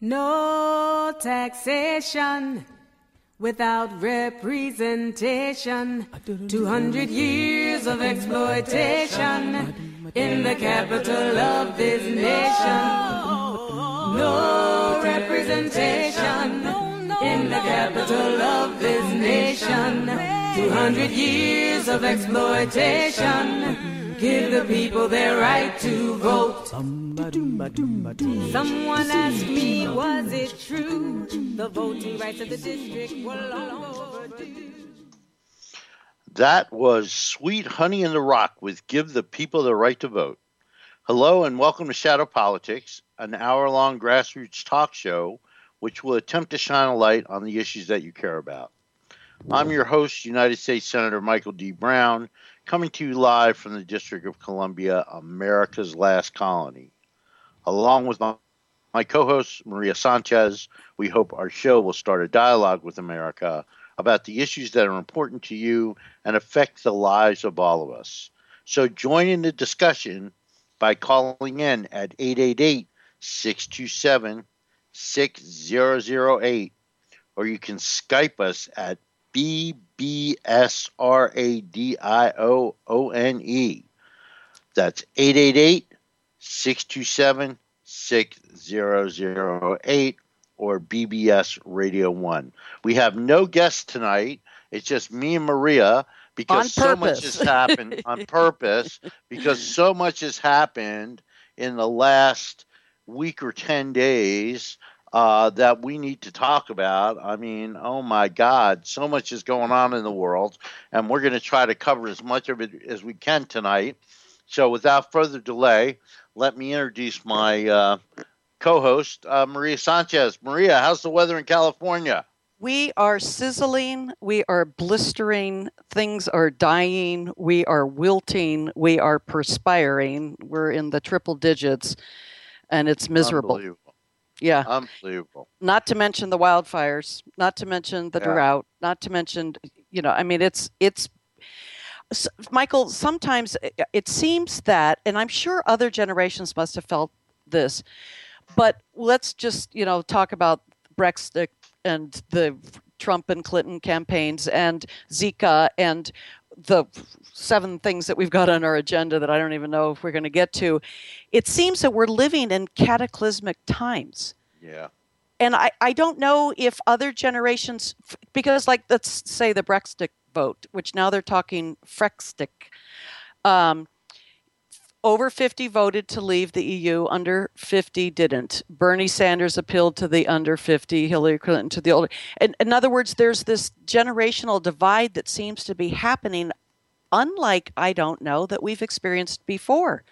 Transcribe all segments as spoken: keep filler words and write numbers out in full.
No taxation without representation. Two hundred years of exploitation in the capital of this nation. No representation in the capital of this nation. Two hundred years of exploitation. Give the people their right to vote. Someone asked me, was it true? The voting rights of the district were long overdue. That was Sweet Honey in the Rock with Give the People the Right to Vote. Hello and welcome to Shadow Politics, an hour-long grassroots talk show which will attempt to shine a light on the issues that you care about. I'm your host, United States Senator Michael D. Brown, coming to you live from the District of Columbia, America's last colony. Along with my, my co-host, Maria Sanchez, we hope our show will start a dialogue with America about the issues that are important to you and affect the lives of all of us. So join in the discussion by calling in at eight eight eight, six two seven, six zero zero eight, or you can Skype us at B B S R A D I O O N E. That's eight eight eight, six two seven, six zero zero eight or B B S Radio one. We have no guests tonight. It's just me and Maria because so much has happened on purpose because so much has happened in the last week or ten days Uh, that we need to talk about. I mean, oh my God, so much is going on in the world, and we're going to try to cover as much of it as we can tonight. So without further delay, let me introduce my uh, co-host, uh, Maria Sanchez. Maria, how's the weather in California? We are sizzling. We are blistering. Things are dying. We are wilting. We are perspiring. We're in the triple digits, and it's miserable. Unbelievable. Yeah. Unbelievable. Not to mention the wildfires, not to mention the yeah. drought, not to mention, you know, I mean, it's, it's, Michael, sometimes it seems that, and I'm sure other generations must have felt this, but let's just, you know, talk about Brexit and the Trump and Clinton campaigns and Zika and the seven things that we've got on our agenda that I don't even know if we're going to get to. It seems that we're living in cataclysmic times. Yeah. And I, I don't know if other generations, because like, let's say the Brexit vote, which now they're talking Frexit. Um, over fifty voted to leave the E U, under fifty didn't. Bernie Sanders appealed to the under fifty, Hillary Clinton to the older. And in other words, there's this generational divide that seems to be happening, unlike, I don't know, that we've experienced before.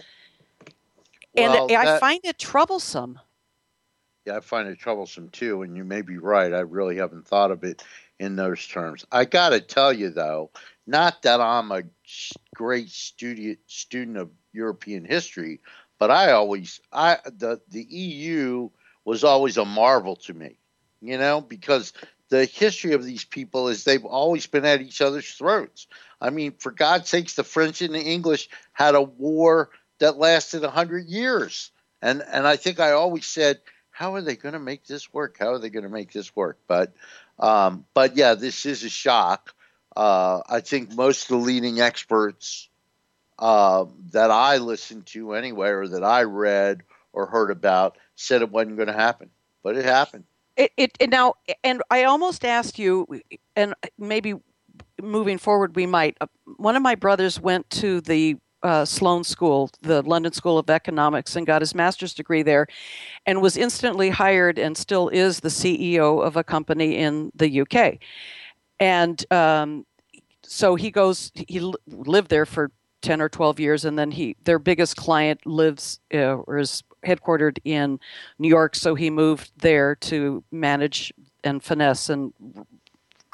Well, and I that, find it troublesome. Yeah, I find it troublesome too, and you may be right. I really haven't thought of it in those terms. I got to tell you, though, not that I'm a great student student of European history, but I always, I the, the E U was always a marvel to me, you know, because the history of these people is they've always been at each other's throats. I mean, for God's sakes, the French and the English had a war that lasted one hundred years. And, and I think I always said, how are they going to make this work? How are they going to make this work? But, um, but yeah, this is a shock. Uh, I think most of the leading experts uh, that I listened to anyway, or that I read or heard about, said it wasn't going to happen, but it happened. It, it, it now, and I almost asked you, and maybe moving forward we might. Uh, one of my brothers went to the uh, Sloan School, the London School of Economics, and got his master's degree there, and was instantly hired, and still is the C E O of a company in the U K. And um, so he goes, he l- lived there for ten or twelve years, and then he, their biggest client lives uh, or is headquartered in New York, so he moved there to manage and finesse and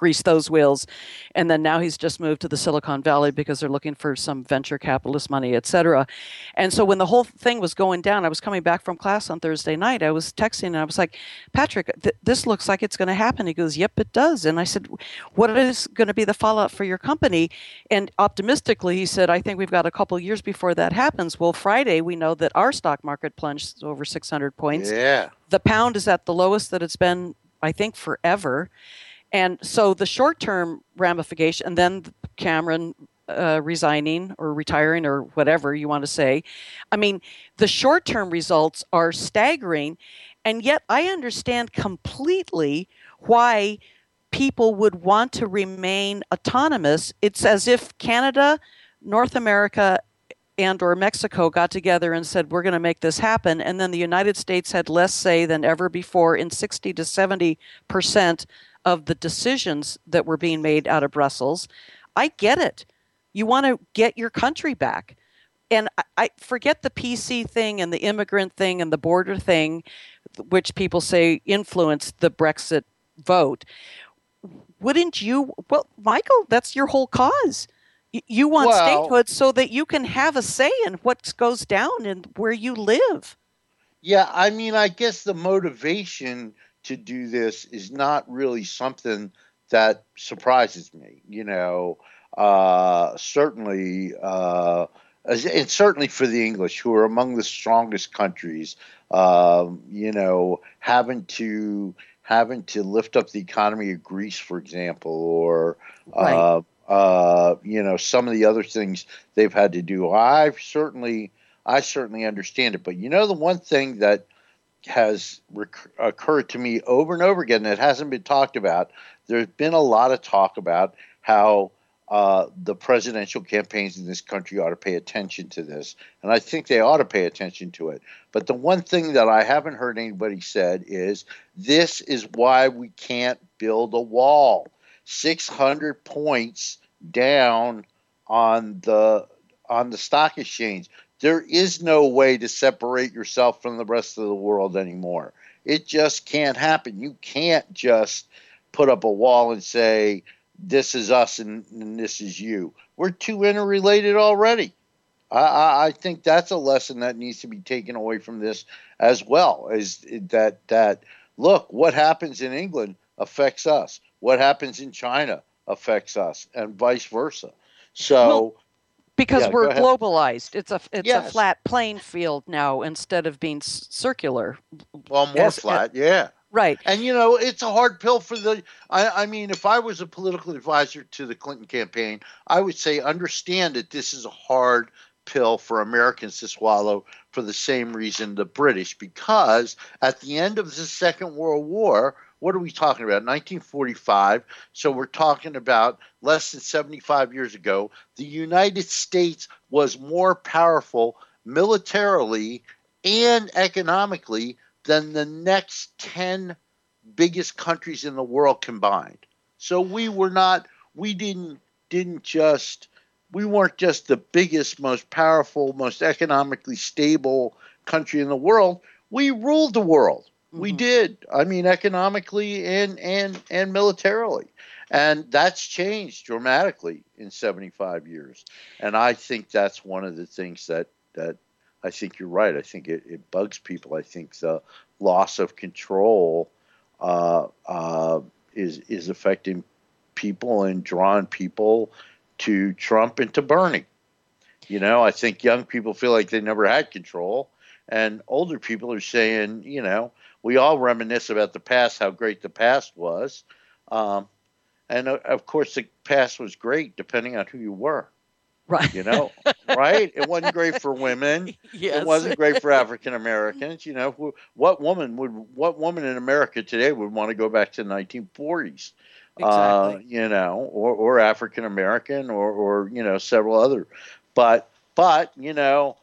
grease those wheels. And then now he's just moved to the Silicon Valley because they're looking for some venture capitalist money, et cetera. And so when the whole thing was going down, I was coming back from class on Thursday night. I was texting and I was like, Patrick, th- this looks like it's going to happen. He goes, yep, it does. And I said, what is going to be the fallout for your company? And optimistically, he said, I think we've got a couple of years before that happens. Well, Friday, we know that our stock market plunged over six hundred points. Yeah. The pound is at the lowest that it's been, I think, forever. And so the short-term ramification, and then Cameron uh, resigning or retiring or whatever you want to say. I mean, the short-term results are staggering, and yet I understand completely why people would want to remain autonomous. It's as if Canada, North America, and or Mexico got together and said, we're going to make this happen. And then the United States had less say than ever before in sixty to seventy percent of the decisions that were being made out of Brussels. I get it. You want to get your country back. And I, I forget the P C thing and the immigrant thing and the border thing, which people say influenced the Brexit vote. Wouldn't you? Well, Michael, that's your whole cause. You want well, statehood so that you can have a say in what goes down and where you live. Yeah, I mean, I guess the motivation to do this is not really something that surprises me. You know, uh, certainly, uh, and certainly for the English, who are among the strongest countries, um, you know, having to having to lift up the economy of Greece, for example, or right. uh, Uh, you know, some of the other things they've had to do. I certainly, I certainly understand it. But you know, the one thing that has rec- occurred to me over and over again that hasn't been talked about, there's been a lot of talk about how uh, the presidential campaigns in this country ought to pay attention to this. And I think they ought to pay attention to it. But the one thing that I haven't heard anybody said is this is why we can't build a wall. six hundred points down on the on the stock exchange. There is no way to separate yourself from the rest of the world anymore. It just can't happen. You can't just put up a wall and say, this is us and, and this is you. We're too interrelated already. I, I, I think that's a lesson that needs to be taken away from this as well, is that, that, look, what happens in England affects us. What happens in China affects us, and vice versa. So, well, because yeah, we're globalized, it's a it's yes. a flat playing field now instead of being s- circular. Well, more as, flat, as, yeah. Right. And you know, it's a hard pill for the. I, I mean, if I was a political advisor to the Clinton campaign, I would say understand that this is a hard pill for Americans to swallow for the same reason the British, because at the end of the Second World War, what are we talking about? nineteen forty-five. So we're talking about less than seventy-five years ago. The United States was more powerful militarily and economically than the next ten biggest countries in the world combined. So we were not, we didn't, didn't just, we weren't just the biggest, most powerful, most economically stable country in the world. We ruled the world. We mm-hmm. did. I mean, economically and, and, and militarily. And that's changed dramatically in seventy-five years. And I think that's one of the things that, that I think you're right. I think it, it bugs people. I think the loss of control uh, uh, is, is affecting people and drawing people to Trump and to Bernie. You know, I think young people feel like they never had control. And older people are saying, you know, we all reminisce about the past, how great the past was. Um, and, uh, of course, the past was great depending on who you were. Right. You know, right? It wasn't great for women. Yes. It wasn't great for African Americans. You know, what woman would, what woman in America today would want to go back to the nineteen forties? Exactly. Uh, you know, or, or African American or, or, you know, several other. But, but, you know,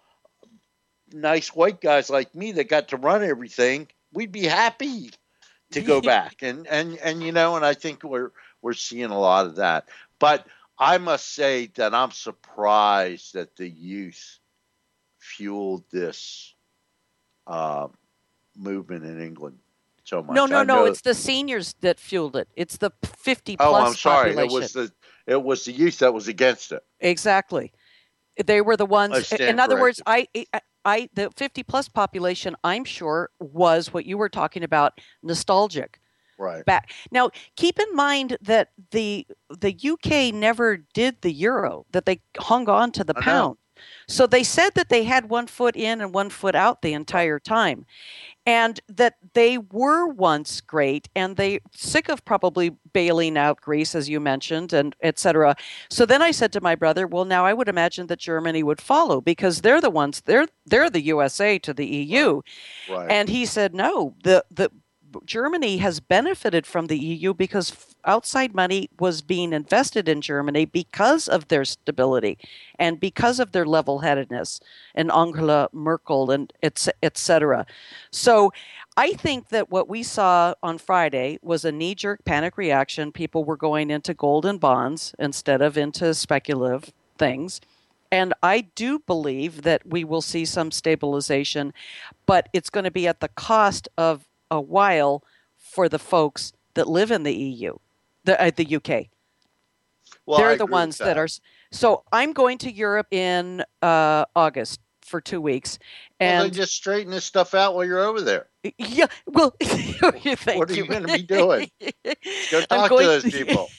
nice white guys like me that got to run everything, we'd be happy to go back. And, and, and, you know, and I think we're, we're seeing a lot of that. But I must say that I'm surprised that the youth fueled this uh, movement in England. so much. No, no, I no. know, It's the seniors that fueled it. It's the fifty oh, plus I'm sorry. population. It was the it was the youth that was against it. Exactly. They were the ones. I stand In other words, corrected. I, I, I, the fifty plus population, I'm sure, was what you were talking about, nostalgic. Right. Back now, keep in mind that the the U K never did the euro; that they hung on to the I know. pound. So they said that they had one foot in and one foot out the entire time, and that they were once great, and they sick of probably bailing out Greece, as you mentioned, and et cetera. So then I said to my brother, well, now I would imagine that Germany would follow because they're the ones, they're they're the U S A to the E U. Right. And he said, no, the the Germany has benefited from the E U because outside money was being invested in Germany because of their stability and because of their level-headedness and Angela Merkel and et, et cetera. So I think that what we saw on Friday was a knee-jerk panic reaction. People were going into gold and bonds instead of into speculative things. And I do believe that we will see some stabilization, but it's going to be at the cost of a while for the folks that live in the E U, the uh, the U K. Well, They're I the agree ones with that are. So I'm going to Europe in uh, August for two weeks, Well, and then just straighten this stuff out while you're over there. yeah, well, thank What are you you. going to be doing? Go I'm talk to going- those people.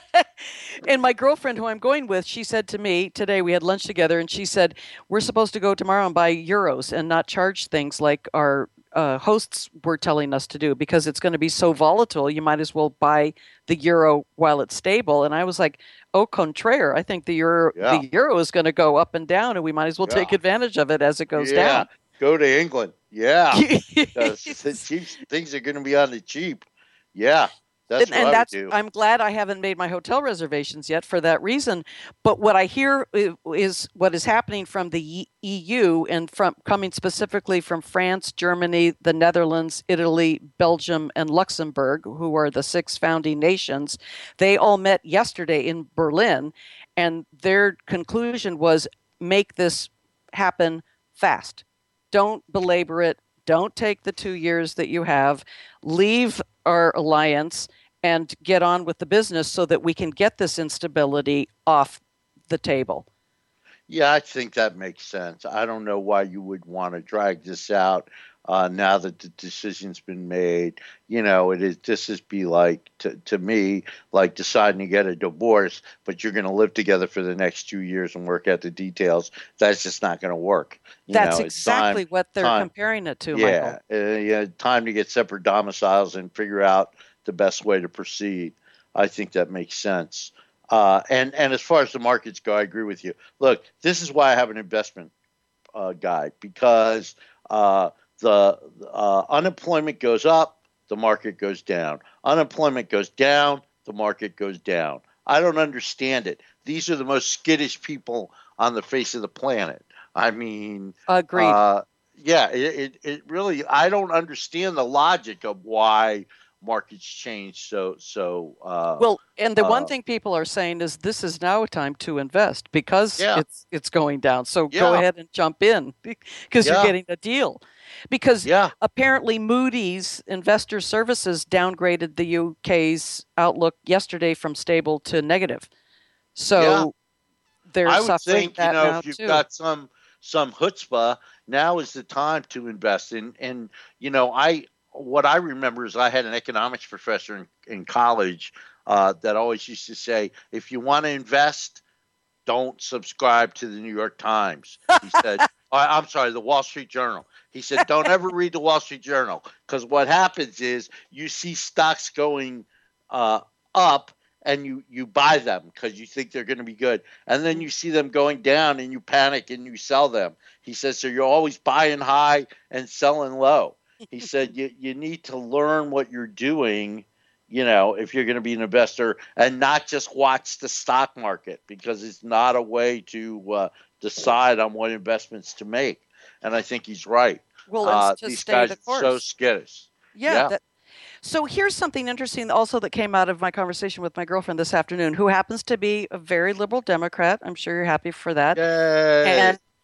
And my girlfriend, who I'm going with, she said to me today, we had lunch together, and she said, we're supposed to go tomorrow and buy euros and not charge things like our uh, hosts were telling us to do because it's going to be so volatile. You might as well buy the euro while it's stable. And I was like, au contraire, I think the euro, Yeah. the euro is going to go up and down, and we might as well Yeah. take advantage of it as it goes yeah. down. Go to England. Yeah. Because the cheap things are going to be on the cheap. Yeah. That's and, what and I that's would do. I'm glad I haven't made my hotel reservations yet for that reason. But what I hear is what is happening from the E U and from coming specifically from France, Germany, the Netherlands, Italy, Belgium, and Luxembourg, who are the six founding nations. They all met yesterday in Berlin, and their conclusion was make this happen fast. Don't belabor it. Don't take the two years that you have. Leave our alliance and get on with the business so that we can get this instability off the table. Yeah, I think that makes sense. I don't know why you would want to drag this out uh, now that the decision's been made. You know, it is. This is be like to to me like deciding to get a divorce, but you're going to live together for the next two years and work out the details. That's just not going to work. You That's know, it's exactly time- what they're time- comparing it to, Yeah, Michael. uh, yeah. Time to get separate domiciles and figure out the best way to proceed. I think that makes sense. Uh, and and as far as the markets go, I agree with you. Look, this is why I have an investment uh, guide because uh, the uh, unemployment goes up, the market goes down. Unemployment goes down, the market goes down. I don't understand it. These are the most skittish people on the face of the planet. I mean, Agreed. Uh, yeah, it, it it really. I don't understand the logic of why markets change so so uh well, and the uh, one thing people are saying is this is now a time to invest because Yeah. it's it's going down. So go Yeah. ahead and jump in because Yeah. you're getting a deal. Because yeah apparently Moody's Investor Services downgraded the U K's outlook yesterday from stable to negative. So Yeah. they're I would suffering think, you that know, now if you've too. got some some chutzpah, now is the time to invest in. And you know, I what I remember is I had an economics professor in, in college uh, that always used to say, if you want to invest, don't subscribe to the New York Times. He said, I- I'm sorry, the Wall Street Journal. He said, don't ever read the Wall Street Journal because what happens is you see stocks going uh, up and you, you buy them because you think they're going to be good. And then you see them going down and you panic and you sell them. He says, so you're always buying high and selling low. He said, you, you need to learn what you're doing, you know, if you're going to be an investor and not just watch the stock market because it's not a way to uh, decide on what investments to make. And I think he's right. Well, Uh, let's just these stay guys the are course. so skittish. Yeah. Yeah. That, so here's something interesting also that came out of my conversation with my girlfriend this afternoon, who happens to be a very liberal Democrat. I'm sure you're happy for that. Yay. And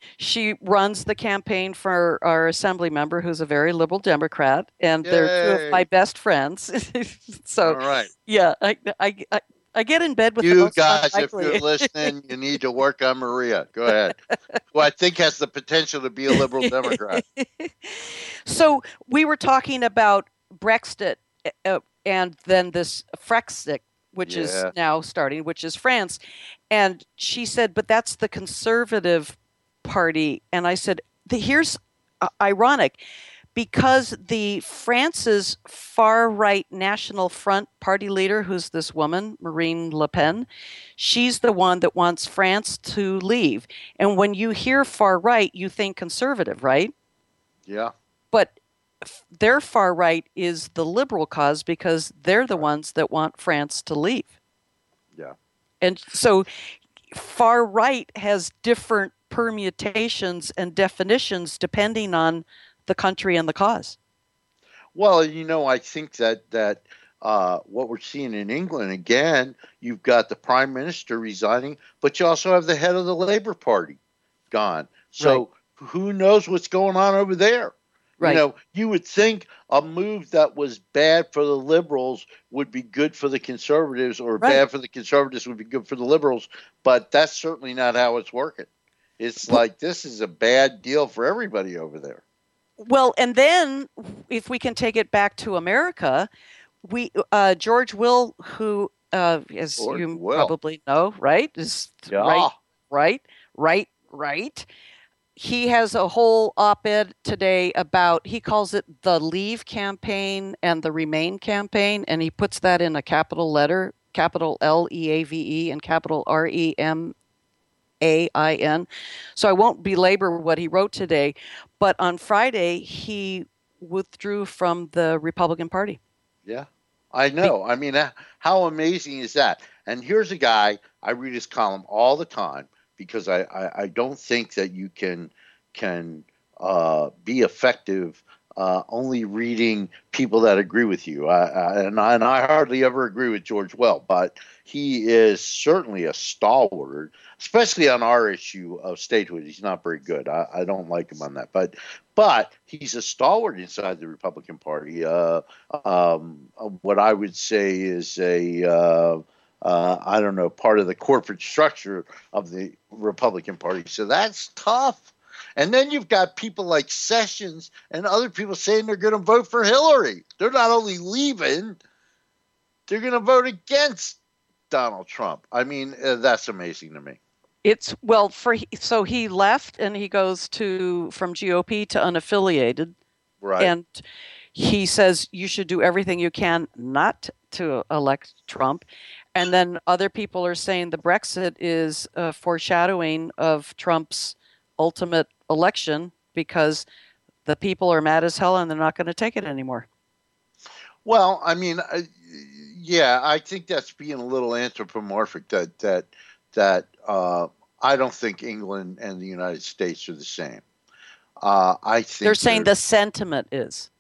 She runs the campaign for our assembly member, who's a very liberal Democrat, and they're two of my Yay! best friends. All So, right. yeah, I, I, I, I get in bed with the You most guys, if you're unlikely. listening, you need to work on Maria. Go ahead. Who I think has the potential to be a liberal Democrat. So we were talking about Brexit uh, and then this Frexit, which is Yeah. now starting, which is France. And she said, but that's the Conservative Party. And I said, the, here's uh, ironic, because the France's far right National Front party leader, who's this woman, Marine Le Pen, she's the one that wants France to leave. And when you hear far right, you think conservative, right? Yeah. But f- their far right is the liberal cause because they're the ones that want France to leave. Yeah. And so far right has different permutations and definitions depending on the country and the cause. Well, you know, I think that that uh, what we're seeing in England again, you've got the prime minister resigning, but you also have the head of the Labour Party gone. So Right. who knows what's going on over there? Right. You know, you would think a move that was bad for the Liberals would be good for the Conservatives, or Right. bad for the Conservatives would be good for the Liberals, but that's certainly not how it's working. It's like this is a bad deal for everybody over there. Well, and then if we can take it back to America, we uh, George Will, who, uh, as George you Will. probably know, right, is Yeah. right, right, right, right. He has a whole op-ed today about, he calls it the Leave campaign and the Remain campaign, and he puts that in a capital letter, capital L E A V E and capital R E M A I N. So I won't belabor what he wrote today, but on Friday he withdrew from the Republican Party. Yeah, I know. I mean, how amazing is that? And here's a guy, I read his column all the time because I, I, I don't think that you can can uh, be effective uh, only reading people that agree with you. I, I, and, I, and I hardly ever agree with George Will, but he is certainly a stalwart, especially on our issue of statehood. He's not very good. I, I don't like him on that. But but he's a stalwart inside the Republican Party. Uh, um, what I would say is a, uh, uh, I don't know, part of the corporate structure of the Republican Party. So that's tough. And then you've got people like Sessions and other people saying they're going to vote for Hillary. They're not only leaving, they're going to vote against Donald Trump. I mean, uh, that's amazing to me. It's well for so he left and he goes to from G O P to unaffiliated, right? And he says you should do everything you can not to elect Trump. And then other people are saying the Brexit is a foreshadowing of Trump's ultimate election because the people are mad as hell and they're not going to take it anymore. Well, I mean, uh, yeah, I think that's being a little anthropomorphic. That that that uh, I don't think England and the United States are the same. Uh, I think they're saying the sentiment is.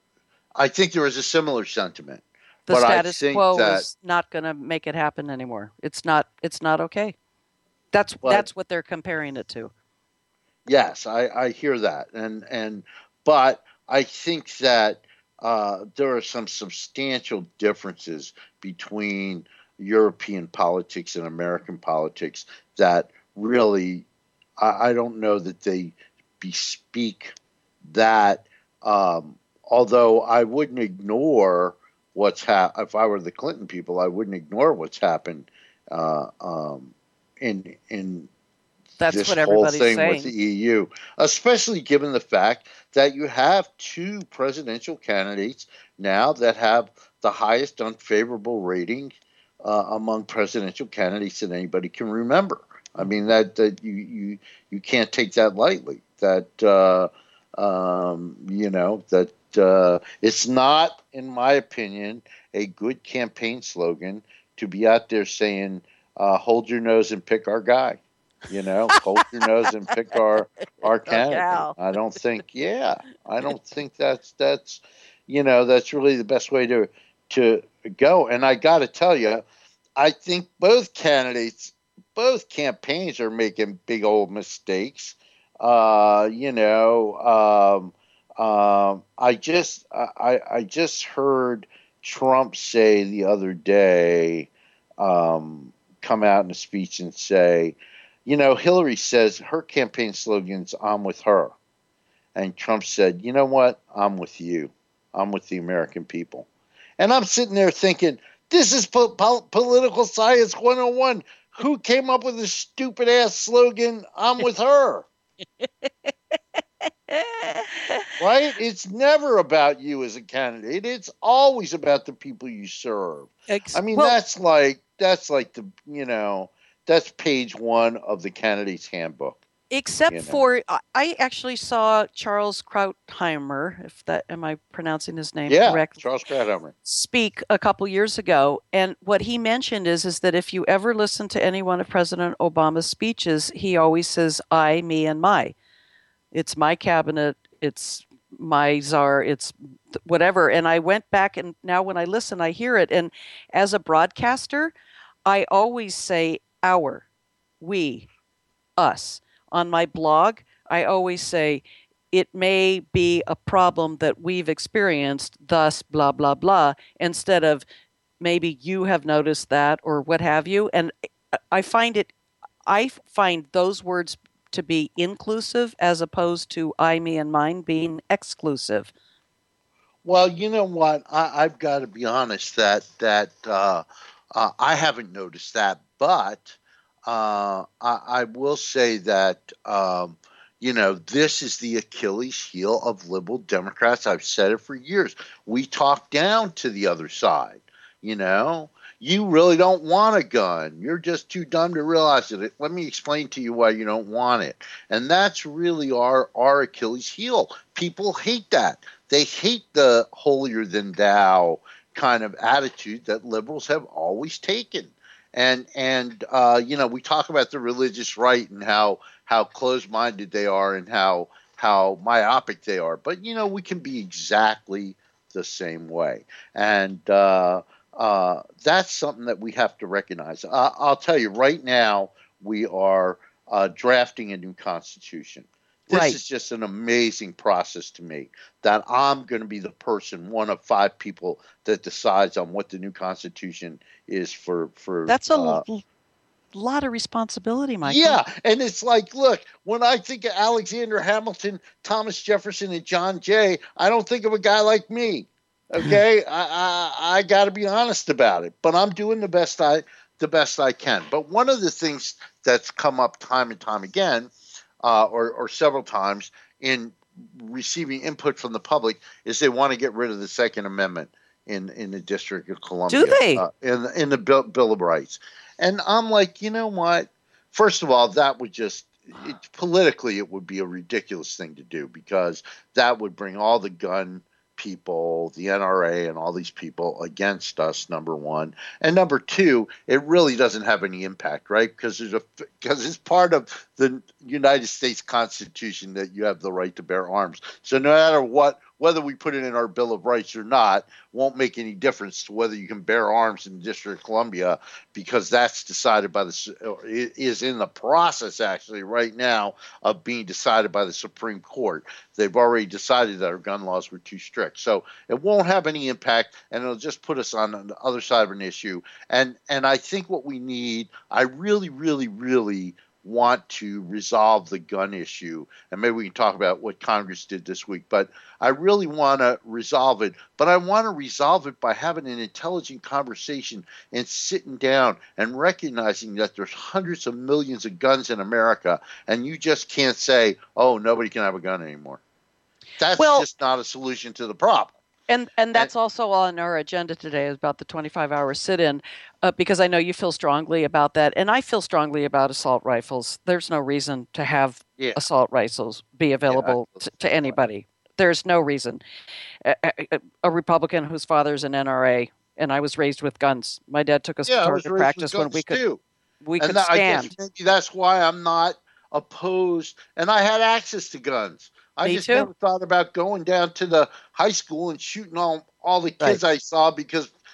I think there is a similar sentiment. The but status I think quo that, is not going to make it happen anymore. It's not. It's not okay. That's but, that's what they're comparing it to. Yes, I, I hear that, and and but I think that uh, there are some substantial differences between European politics and American politics that really I, I don't know that they bespeak that. Um, although I wouldn't ignore what's happened. If I were the Clinton people, I wouldn't ignore what's happened uh, um, in in. That's this what whole everybody's thing saying. with the E U, especially given the fact that you have two presidential candidates now that have the highest unfavorable rating uh, among presidential candidates that anybody can remember. I mean, that, that you, you you can't take that lightly. That uh, um, you know that uh, it's not, in my opinion, a good campaign slogan to be out there saying, uh, "Hold your nose and pick our guy." You know, hold your nose and pick our our candidate. Oh, I don't think, yeah, I don't think that's that's, you know, that's really the best way to to go. And I got to tell you, I think both candidates, both campaigns are making big old mistakes. Uh, you know, um, um, I just I, I just heard Trump say the other day, um, come out in a speech and say, you know, Hillary says her campaign slogan's "I'm with her," and Trump said, you know what, I'm with you, I'm with the American people, and I'm sitting there thinking, this is po- po- political science one oh one. Who came up with this stupid ass slogan, "I'm with her"? Right? It's never about you as a candidate. It's always about the people you serve. Ex- I mean, well, that's like that's like the you know that's page one of the candidate's handbook. except You know? for I- I actually saw Charles Krautheimer, if that am I pronouncing his name Yeah, correctly, Charles Krauthammer. speak a couple years ago, and what he mentioned is is that if you ever listen to any one of President Obama's speeches, he always says I, me, and my. It's my cabinet. It's my czar. It's th- whatever. And I went back, and now when I listen, I hear it. And as a broadcaster, I always say our, we, us. On my blog, I always say it may be a problem that we've experienced, thus blah blah blah, instead of maybe you have noticed that or what have you. And I- I find it I find those words to be inclusive as opposed to I, me, and mine being exclusive. Well, you know what? I, I've got to be honest that that uh, uh, I haven't noticed that, but uh, I, I will say that um, you know this is the Achilles heel of liberal Democrats. I've said it for years. We talk down to the other side. You know, you really don't want a gun. You're just too dumb to realize it. Let me explain to you why you don't want it. And that's really our our Achilles heel. People hate that. They hate the holier than thou kind of attitude that liberals have always taken. And and uh, you know, we talk about the religious right and how how closed minded they are and how how myopic they are. But you know, we can be exactly the same way. And uh, uh, that's something that we have to recognize. Uh, I'll tell you right now, we are uh, drafting a new constitution. This Right. is just an amazing process to me that I'm going to be the person, one of five people that decides on what the new constitution is for. for That's a uh, l- lot of responsibility, Michael. yeah, and it's like, look, when I think of Alexander Hamilton, Thomas Jefferson, and John Jay, I don't think of a guy like me. Okay, I I, I got to be honest about it, but I'm doing the best I the best I can. But one of the things that's come up time and time again, uh, or or several times in receiving input from the public, is they want to get rid of the Second Amendment in in the District of Columbia. Do they? Uh, in in the Bill, Bill of Rights? And I'm like, you know what? First of all, that would just it, politically it would be a ridiculous thing to do because that would bring all the gun people, the N R A, and all these people against us. Number one, and number two, it really doesn't have any impact, right? Because there's a because it's part of the United States Constitution that you have the right to bear arms. So no matter what, whether we put it in our Bill of Rights or not, won't make any difference to whether you can bear arms in the District of Columbia, because that's decided by the is in the process actually right now of being decided by the Supreme Court. They've already decided that our gun laws were too strict, so it won't have any impact, and it'll just put us on the other side of an issue. And and I think what we need, I really, really, really want to resolve the gun issue, and maybe we can talk about what Congress did this week, but I really want to resolve it, but I want to resolve it by having an intelligent conversation and sitting down and recognizing that there's hundreds of millions of guns in America, and you just can't say, oh, nobody can have a gun anymore. That's Well- just not a solution to the problem. And and that's also on our agenda today is about the twenty-five hour sit-in, uh, because I know you feel strongly about that, and I feel strongly about assault rifles. There's no reason to have Yeah. assault rifles be available feel to, the to same way. anybody. There's no reason. A, a, a Republican whose father's an N R A, and I was raised with guns. My dad took us Yeah, to I was target raised practice with when guns we could too. we And could that, I guess stand. maybe that's why I'm not opposed. And I had access to guns. I Me just too. never thought about going down to the high school and shooting all all the kids I saw because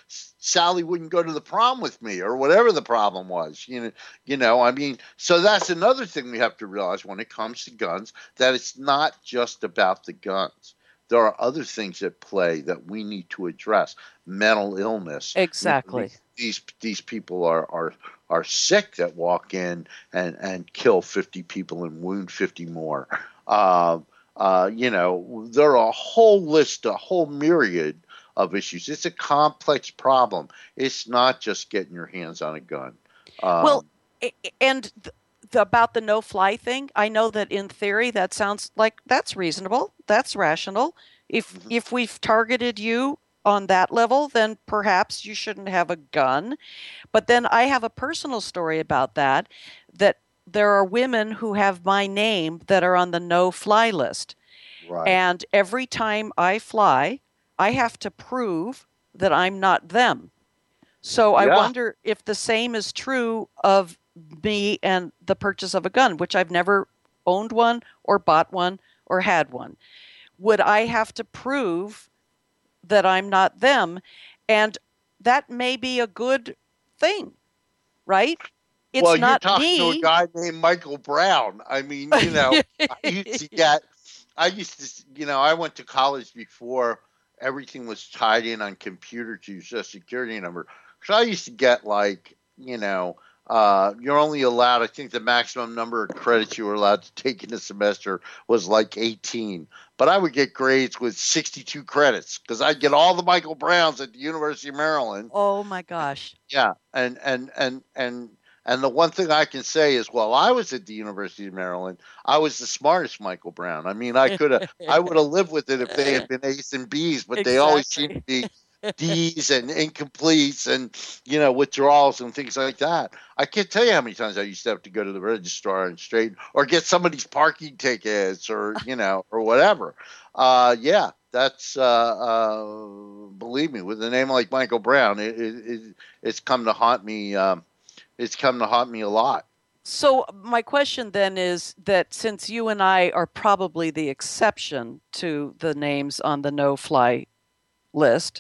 Sally wouldn't go to the prom with me, or whatever the problem was. You know, you know. I mean, so that's another thing we have to realize when it comes to guns, that it's not just about the guns. There are other things at play that we need to address. Mental illness. Exactly. You know, these these people are are are sick that walk in and and kill fifty people and wound fifty more. Uh, uh, you know, there are a whole list, a whole myriad of issues. It's a complex problem. It's not just getting your hands on a gun. Um, well, and th- the, about the no-fly thing, I know that in theory that sounds like that's reasonable, that's rational. If mm-hmm. if we've targeted you on that level, then perhaps you shouldn't have a gun. But then I have a personal story about that, that there are women who have my name that are on the no-fly list. Right. And every time I fly, I have to prove that I'm not them. So I yeah. wonder if the same is true of me and the purchase of a gun, which I've never owned one or bought one or had one. Would I have to prove that I'm not them? And that may be a good thing, right? It's well, not you're talking me. to a guy named Michael Brown. I mean, you know, I used to get, I used to, you know, I went to college before everything was tied in on computer to your social security number. So I used to get like, you know, uh, you're only allowed, I think the maximum number of credits you were allowed to take in a semester was like eighteen. But I would get grades with sixty-two credits because I'd get all the Michael Browns at the University of Maryland. Oh my gosh. Yeah. And, and, and, and, and the one thing I can say is, while I was at the University of Maryland, I was the smartest Michael Brown. I mean, I could have, I would have lived with it if they had been A's and B's, but exactly. They always seem to be D's and incompletes and, you know, withdrawals and things like that. I can't tell you how many times I used to have to go to the registrar and straighten or get somebody's parking tickets or, you know, or whatever. Uh, yeah, that's, uh, uh, believe me, with a name like Michael Brown, it, it, it, it's come to haunt me. Um, It's come to haunt me a lot. So my question then is that since you and I are probably the exception to the names on the no-fly list,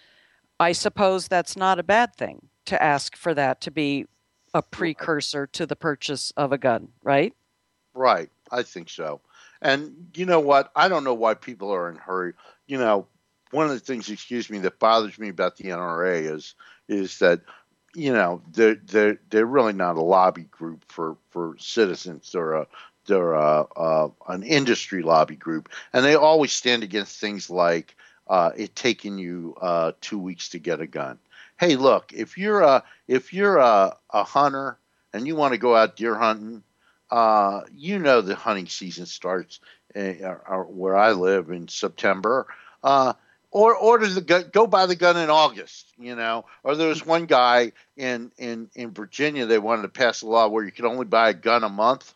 I suppose that's not a bad thing to ask for that to be a precursor to the purchase of a gun, right? Right. I think so. And you know what? I don't know why people are in a hurry. You know, one of the things, excuse me, that bothers me about the N R A is is that, you know, they're, they're, they're really not a lobby group for, for citizens. They're, a, they're a, a, an industry lobby group. And they always stand against things like uh, it taking you uh, two weeks to get a gun. Hey, look, if you're a, if you're a, a hunter and you want to go out deer hunting, uh, you know the hunting season starts in, uh, where I live in September. Uh, Or order the gun, go buy the gun in August, you know. Or there was one guy in, in, in Virginia, they wanted to pass a law where you could only buy a gun a month.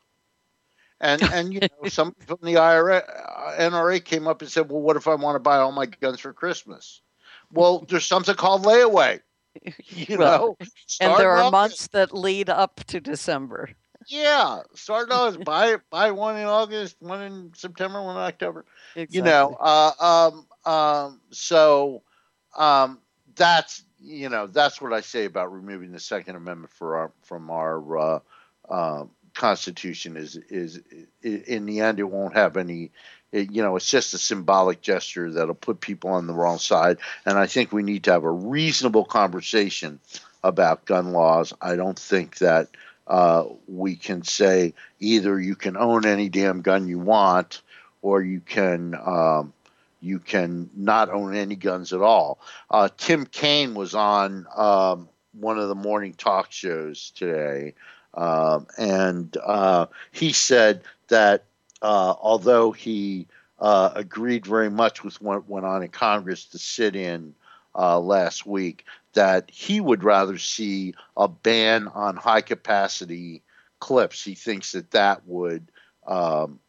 And, and you know, somebody from the I R A, N R A came up and said, well, what if I want to buy all my guns for Christmas? Well, there's something called layaway, you well, know. And there are months that lead up to December. Yeah, start August, buy buy one in August, one in September, one in October. Exactly. You know, uh, um, um, so um, that's you know that's what I say about removing the Second Amendment for our, from our uh, uh, Constitution. Is, is is in the end, it won't have any. It, you know, it's just a symbolic gesture that'll put people on the wrong side. And I think we need to have a reasonable conversation about gun laws. I don't think that. Uh, we can say either you can own any damn gun you want, or you can um, you can not own any guns at all. Uh, Tim Kaine was on um, one of the morning talk shows today, um, and uh, he said that uh, although he uh, agreed very much with what went on in Congress to sit in uh, last week, that he would rather see a ban on high-capacity clips. He thinks that that would um,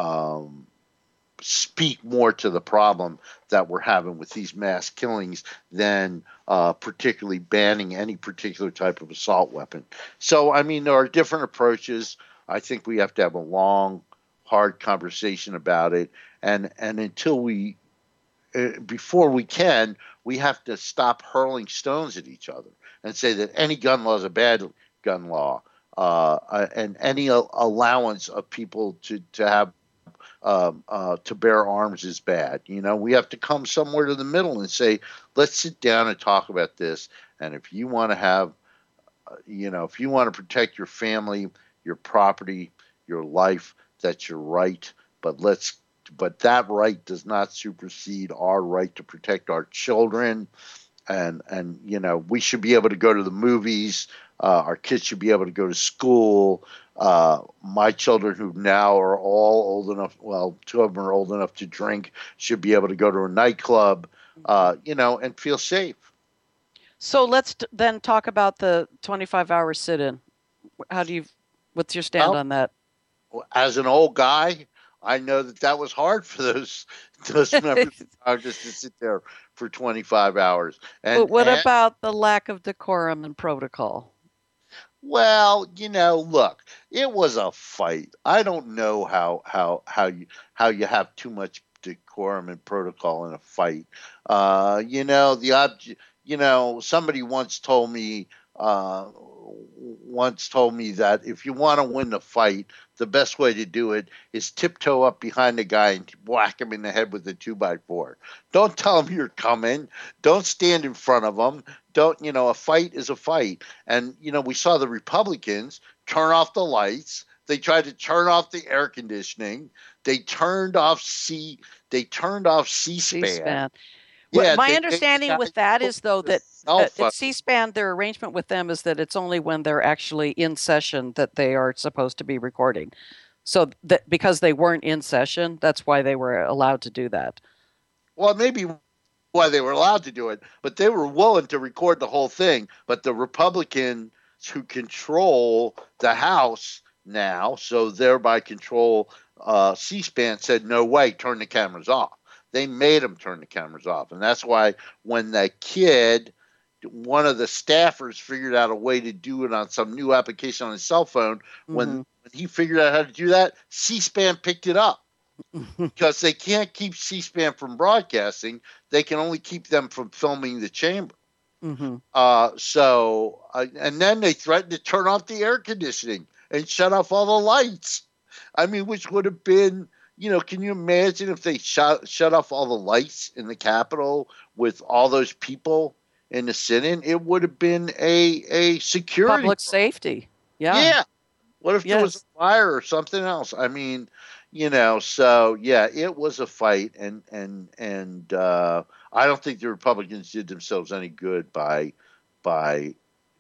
um, speak more to the problem that we're having with these mass killings than uh, particularly banning any particular type of assault weapon. So, I mean, there are different approaches. I think we have to have a long, hard conversation about it. And, and until we uh, before we can, we have to stop hurling stones at each other and say that any gun law is a bad gun law, uh, and any allowance of people to to have um, uh, to bear arms is bad. You know, we have to come somewhere to the middle and say, let's sit down and talk about this. And if you want to have, uh, you know, if you want to protect your family, your property, your life, that's your right. But let's, but that right does not supersede our right to protect our children. And, and you know, we should be able to go to the movies. Uh, our kids should be able to go to school. Uh, my children, who now are all old enough, well, two of them are old enough to drink, should be able to go to a nightclub, uh, you know, and feel safe. So let's t- then talk about the twenty-five hour sit-in. How do you, what's your stand well, on that? As an old guy, I know that that was hard for those those members of Congress to sit there for twenty-five hours. And, but what and, about the lack of decorum and protocol? Well, you know, look, it was a fight. I don't know how how how you how you have too much decorum and protocol in a fight. Uh, you know, the object. You know, somebody once told me uh, once told me that if you want to win the fight, the best way to do it is tiptoe up behind the guy and whack him in the head with a two by four. Don't tell him you're coming. Don't stand in front of him. Don't, you know, a fight is a fight. And, you know, we saw the Republicans turn off the lights. They tried to turn off the air conditioning. They turned off C. They turned off C-SPAN. C-SPAN. Yeah, well, my they, understanding they, with that is, though, that uh, at C-SPAN, their arrangement with them is that it's only when they're actually in session that they are supposed to be recording. So that because they weren't in session, that's why they were allowed to do that. Well, maybe why they were allowed to do it, but they were willing to record the whole thing. But the Republicans who control the House now, so thereby control uh, C-SPAN, said, no way, turn the cameras off. They made them turn the cameras off. And that's why when that kid, one of the staffers, figured out a way to do it on some new application on his cell phone, mm-hmm. when, when he figured out how to do that, C-SPAN picked it up. Because they can't keep C-SPAN from broadcasting. They can only keep them from filming the chamber. Mm-hmm. Uh, so, uh, and then they threatened to turn off the air conditioning and shut off all the lights. I mean, which would have been... You know, can you imagine if they shut shut off all the lights in the Capitol with all those people in the sit-in? It would have been a a security public safety. Yeah. Yeah. What if yes. there was a fire or something else? I mean, you know, so yeah, it was a fight, and and and uh, I don't think the Republicans did themselves any good by by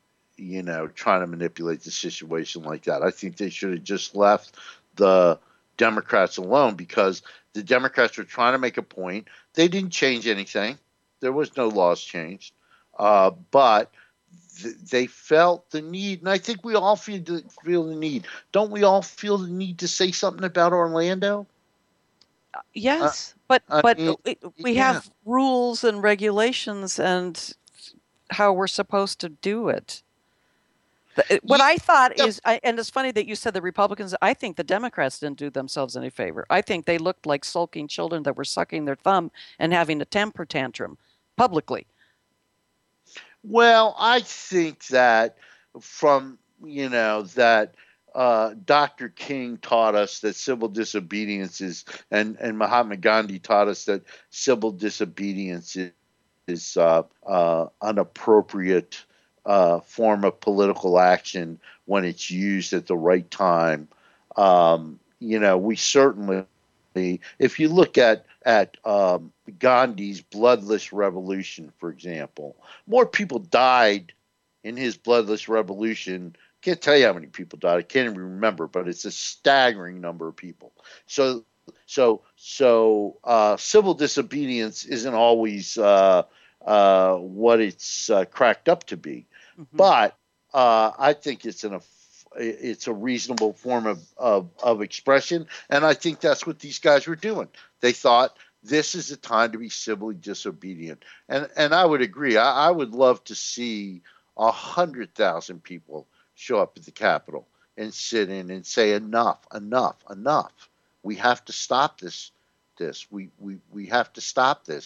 you know trying to manipulate the situation like that. I think they should have just left the Democrats alone, because the Democrats were trying to make a point. They didn't change anything. There was no laws changed. Uh, but th- they felt the need, and I think we all feel the, feel the need. Don't we all feel the need to say something about Orlando? Uh, yes, uh, but I but mean, we yeah. have rules and regulations and how we're supposed to do it. What I thought yep. is, I, and it's funny that you said the Republicans, I think the Democrats didn't do themselves any favor. I think they looked like sulking children that were sucking their thumb and having a temper tantrum publicly. Well, I think that from, you know, that uh, Doctor King taught us that civil disobedience is, and, and Mahatma Gandhi taught us that civil disobedience is, is uh, uh, inappropriate Uh, form of political action when it's used at the right time. Um, you know, we certainly, if you look at at um, Gandhi's bloodless revolution, for example, more people died in his bloodless revolution. Can't tell you how many people died. I can't even remember, but it's a staggering number of people. So, so, so uh, civil disobedience isn't always uh, uh, what it's uh, cracked up to be. Mm-hmm. But uh, I think it's an it's a reasonable form of, of, of expression, and I think that's what these guys were doing. They thought this is the time to be civilly disobedient, and and I would agree. I, I would love to see a hundred thousand people show up at the Capitol and sit in and say enough, enough, enough. We have to stop this. This we we we have to stop this.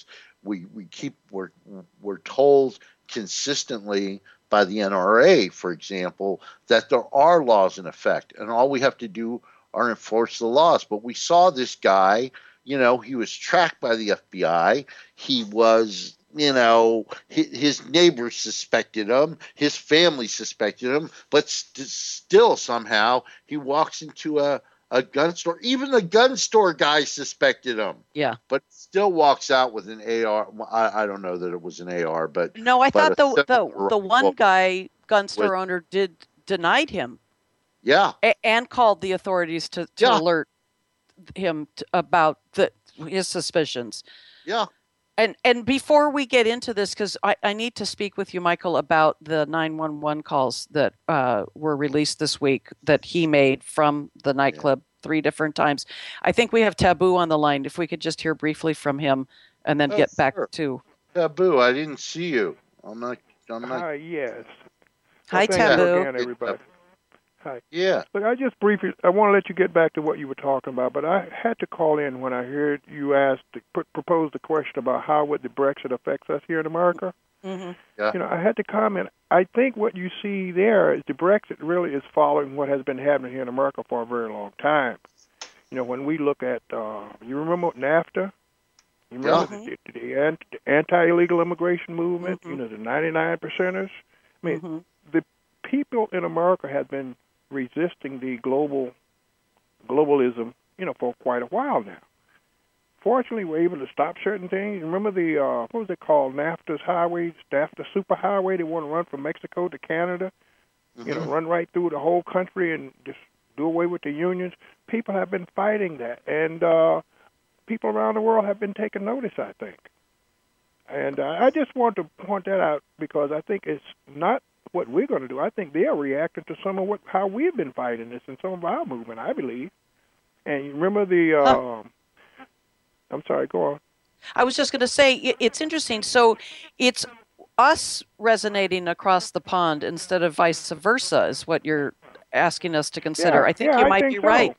we we keep we're we're told consistently by the N R A, for example, that there are laws in effect, and all we have to do are enforce the laws. But we saw this guy, you know, he was tracked by the F B I. He was, you know, his, his neighbors suspected him, his family suspected him, but st- still somehow he walks into a a gun store. Even the gun store guy suspected him. Yeah. But still walks out with an A R. I, I don't know that it was an A R, but no, I but thought the the similar the one rifle guy gun store with- owner did denied him yeah, a- and called the authorities to, to Yeah. alert him t about the his suspicions. yeah. And and before we get into this, because I, I need to speak with you, Michael, about the nine one one calls that uh, were released this week that he made from the nightclub three different times. I think we have Taboo on the line. If we could just hear briefly from him and then Oh, get back sure. to. Taboo, I didn't see you. I'm not. I'm not. Hi, yes. Hi, Well, thank you Taboo. again, everybody. Hi. Yeah. Look, I just briefly, I want to let you get back to what you were talking about, but I had to call in when I heard you ask, put, propose the question about how would the Brexit affect us here in America. Mm-hmm. Yeah. You know, I had to comment. I think what you see there is the Brexit really is following what has been happening here in America for a very long time. You know, when we look at, uh, you remember NAFTA? You remember Yeah. the, the, anti, anti-illegal immigration movement? Mm-hmm. You know, the ninety-nine percenters. I mean, Mm-hmm. the people in America have been resisting the global globalism, you know, for quite a while now. Fortunately, we're able to stop certain things. Remember the uh, what was it called? NAFTA's highway, NAFTA superhighway. They want to run from Mexico to Canada. Mm-hmm. You know, run right through the whole country and just do away with the unions. People have been fighting that, and uh, people around the world have been taking notice, I think. And uh, I just want to point that out because I think it's not what we're going to do. I think they're reacting to some of what how we've been fighting this in some of our movement, I believe. And you remember the, uh, Huh. I'm sorry, go on. I was just going to say i- it's interesting. So it's us resonating across the pond instead of vice versa is what you're asking us to consider. Yeah, I think yeah, you I might think be so. right.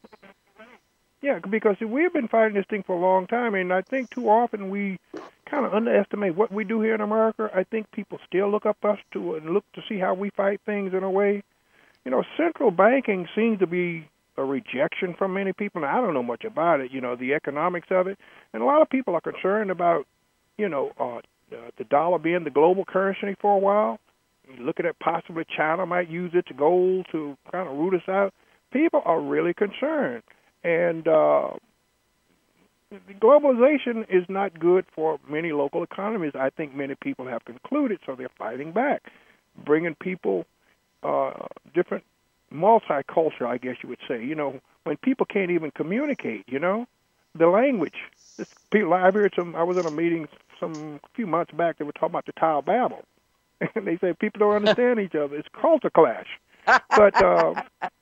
Yeah, because we've been fighting this thing for a long time, and I think too often we kind of underestimate what we do here in America. I think people still look up us to and look to see how we fight things in a way. You know, central banking seems to be a rejection from many people. Now, I don't know much about it, you know, the economics of it. And a lot of people are concerned about, you know, uh, uh, the dollar being the global currency for a while. Looking at possibly China might use its gold to kind of root us out. People are really concerned. And uh, globalization is not good for many local economies. I think many people have concluded, so they're fighting back, bringing people uh, different multicultural, I guess you would say. You know, when people can't even communicate, you know, the language. This, people, I've heard some. I was in a meeting some few months back. They were talking about the Tower of Babel, and they say people don't understand each other. It's culture clash. But uh,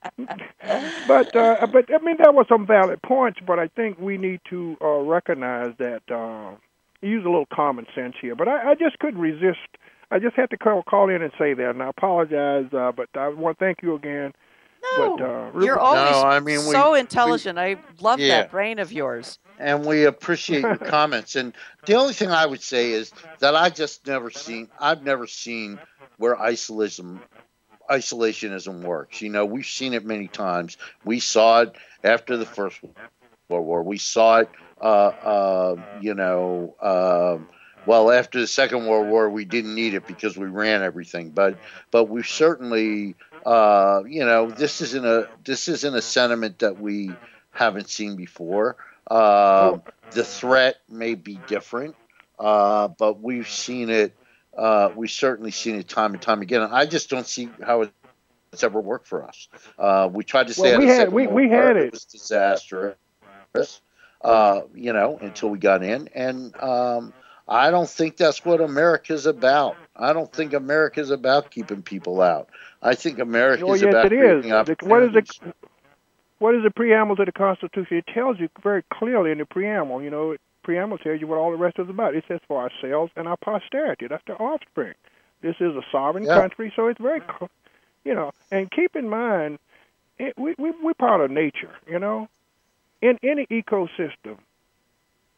but uh, but I mean there were some valid points. But I think we need to uh, recognize that uh, use a little common sense here. But I, I just couldn't resist. I just had to call, call in and say that, and I apologize. Uh, but I want to thank you again. No, But, uh, really- you're always No, I mean, we- so we- intelligent. I love Yeah. that brain of yours. And we appreciate your comments. And the only thing I would say is that I just never seen. I've never seen where isolation isolationism works. You know, we've seen it many times. We saw it after the First World War. We saw it, uh, uh, you know, uh, well, after the Second World War, we didn't need it because we ran everything. But, but we certainly, uh, you know, this isn't a this isn't a sentiment that we haven't seen before. Uh, the threat may be different, uh, but we've seen it. Uh, we've certainly seen it time and time again. And I just don't see how it's ever worked for us. Uh, we tried to Well, say we out of had- Second we- World we War, had it. was disastrous. Uh, you know, until we got in, and um, I don't think that's what America's about. I don't think America's about keeping people out. I think America's Oh, yes, about it is. creating The- what is the opportunities. what is the preamble to the Constitution? It tells you very clearly in the preamble. You know, preamble tells you what all the rest is about. It says for ourselves and our posterity. That's the offspring. This is a sovereign Yeah. country, so it's very, cl- you know. And keep in mind, it, we we we're part of nature. You know, in any ecosystem,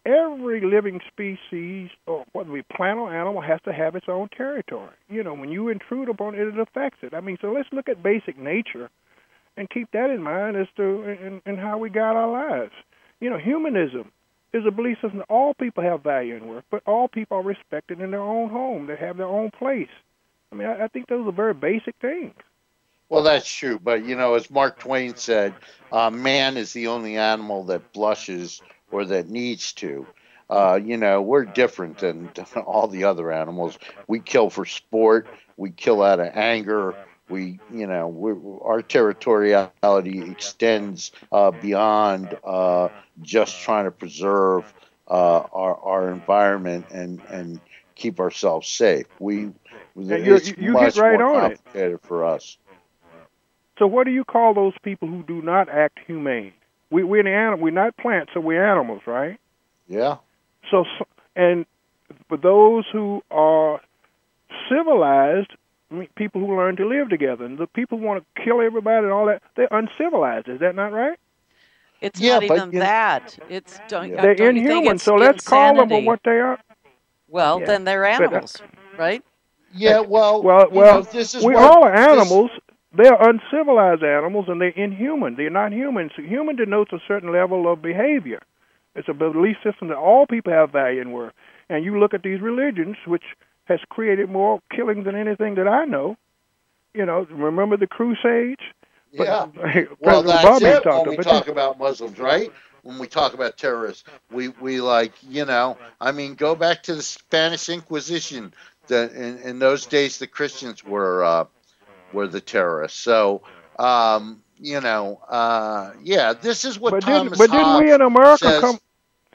every living species, or whether it be plant or animal, has to have its own territory. You know, when you intrude upon it, it affects it. I mean, so let's look at basic nature and keep that in mind as to in, in how we guide our lives. You know, humanism is a belief system that all people have value and worth, but all people are respected in their own home. They have their own place. I mean, I, I think those are very basic things. Well, that's true. But, you know, as Mark Twain said, uh, man is the only animal that blushes or that needs to. Uh, you know, we're different than all the other animals. We kill for sport. We kill out of anger. We, you know, we're, our territoriality extends uh, beyond uh, just trying to preserve uh, our our environment and, and keep ourselves safe. We, it's you, you much get right more on complicated it. for us. So, what do you call those people who do not act humane? We, we're the animal. We're not plants, so we're animals, right? Yeah. So, and for those who are civilized, I mean, people who learn to live together, and the people who want to kill everybody and all that, they're uncivilized. Is that not right? It's Yeah, not but even you- that. It's don't, Yeah. uh, They're don't you think inhuman. it's So let's call them for insanity? what they are. Well, Yeah. then they're But, uh, animals, right? Yeah, well, Well, you well, know, this is we what all are this- animals. They're uncivilized animals, and they're inhuman. They're not human. So human denotes a certain level of behavior. It's a belief system that all people have value and worth. And you look at these religions, which has created more killings than anything that I know. You know, remember the Crusades? But, Yeah. President Well, that's Bobby it talked when we about talk it. about Muslims, right? When we talk about terrorists, we, we like, you know, I mean, go back to the Spanish Inquisition. The, in, in those days, the Christians were uh, were the terrorists. So, um, you know, uh, yeah, this is what But Thomas didn't, but didn't Hobbes we in America says. come?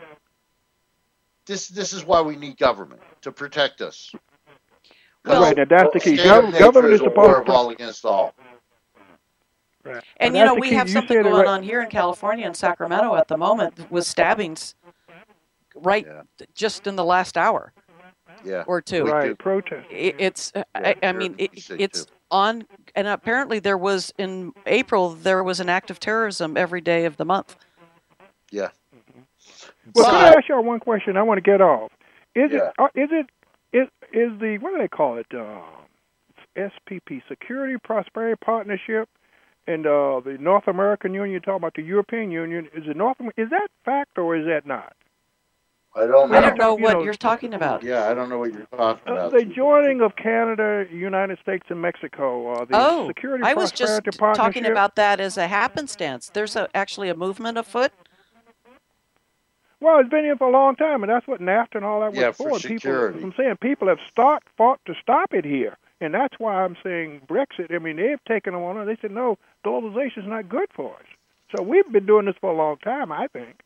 This this is why we need government to protect us. Well, Right, now that's the key. State Gov- of nature government is is a war supposed of to. all against all. Right. And Now, you know, that's the we key. have You something said it going right. on here in California in Sacramento at the moment with stabbings, right? Yeah. Just in the last hour Yeah. or two. We do. Right, protest. It, it's, I, Yeah, I here mean, in it, the state, it's too. on, and apparently there was in April there was an act of terrorism every day of the month. Yeah. Well, So- can I ask y'all one question? I want to get off. Is Yeah. it uh, is it is is the what do they call it? Uh, S P P, Security Prosperity Partnership, and uh, the North American Union. You talk about the European Union. Is it North? Is that fact or is that not? I don't know. I don't know You what know- you're talking about. Yeah, I don't know what you're talking Uh, about. the joining of Canada, United States, and Mexico. Uh, the Oh, Security I was just Prosperity Partnership. talking about that as a happenstance. There's a, actually a movement afoot. Well, it's been here for a long time, and that's what NAFTA and all that was Yeah, for for. security. People, I'm saying people have start, fought to stop it here, and that's why I'm saying Brexit. I mean, they've taken them on. They said, no, globalization is not good for us. So we've been doing this for a long time, I think.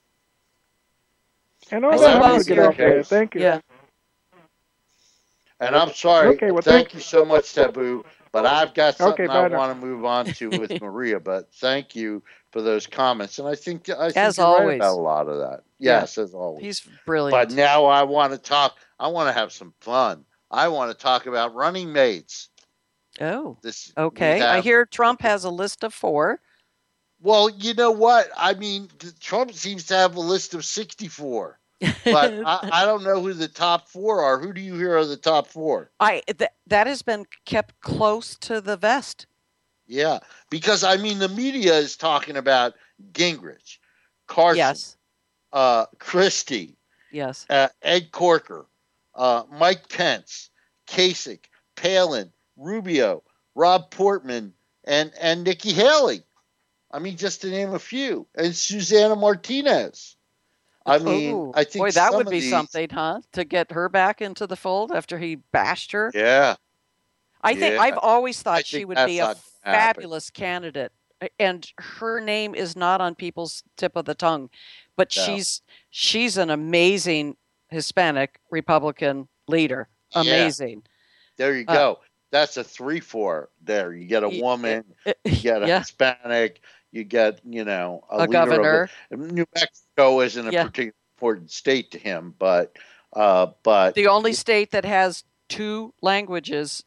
And on I that, I'm going suppose to get you're- off there. Thank you. Yeah. And I'm sorry. Okay, well, thank thank- you so much, Taboo. But I've got something Okay, I bye now. want to move on to with Maria. But thank you for those comments. And I think I think As you're right always. about a lot of that. Yeah. Yes, as always. He's brilliant. But now I want to talk. I want to have some fun. I want to talk about running mates. oh, This we okay. I have- hear Trump has a list of four. Well, you know what? I mean, th- Trump seems to have a list of sixty-four. But I, I don't know who the top four are. Who do you hear are the top four? I th- that has been kept close to the vest. Yeah, because I mean, the media is talking about Gingrich, Carson, Yes, uh, Christie, yes. uh, Ed Corker, uh, Mike Pence, Kasich, Palin, Rubio, Rob Portman, and and Nikki Haley. I mean, just to name a few, and Susanna Martinez. I mean, Ooh, I think boy, that some would of be these- something, huh? To get her back into the fold after he bashed her. Yeah, I think yeah. I've always thought I she think would that's be a not gonna happen. fabulous candidate, and her name is not on people's tip of the tongue, but No. she's she's an amazing Hispanic Republican leader. Yeah. Amazing. there you Uh, go. That's a three four there. You get a Y- woman, you get a yeah, Hispanic, you get, you know, a, a leader governor. Of the, New Mexico isn't a Yeah. particularly important state to him, but uh, but The only state that has two languages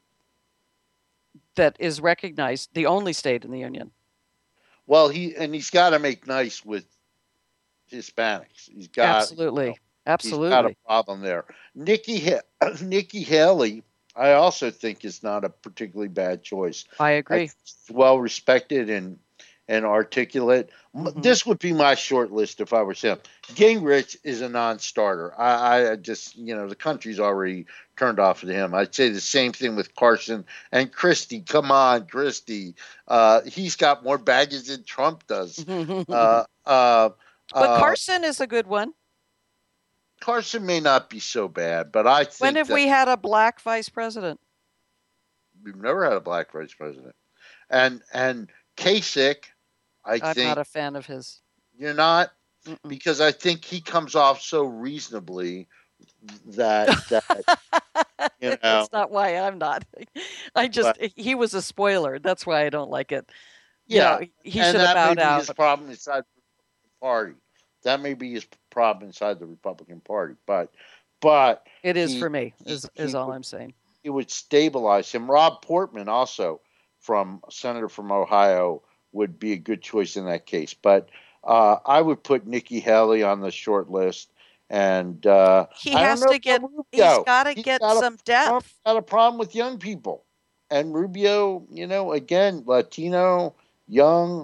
that is recognized, the only state in the union. well, he and he's got to make nice with Hispanics. He's got absolutely, you know, absolutely. He's got a problem there. Nikki Nikki Haley, I also think is not a particularly bad choice. I agree. I well respected and and articulate. Mm-hmm. This would be my short list if I were him. Gingrich is a non-starter. I, I just, you know, the country's already turned off of him. I'd say the same thing with Carson and Christie. Come on, Christie. Uh, he's got more baggage than Trump does. uh, uh, but uh, Carson is a good one. Carson may not be so bad, but I think when have we had a black vice president? We've never had a black vice president. And and Kasich, I I'm think not a fan of his. You're not? Mm-mm. Because I think he comes off so reasonably that that you know. That's not why I'm not. I just but, he was a spoiler. That's why I don't like it. Yeah, you know, he and should have that may bowed be out. his problem inside the Republican Party. That may be his problem inside the Republican Party, but but it is he, for me. Is he, is he all would, I'm saying. It would stabilize him. Rob Portman, also from senator from Ohio, would be a good choice in that case. But uh, I would put Nikki Haley on the short list. And uh, he I has don't know to get. Rubio. He's got to He's get got some a, depth. Got a problem with young people, and Rubio, you know, again, Latino, young.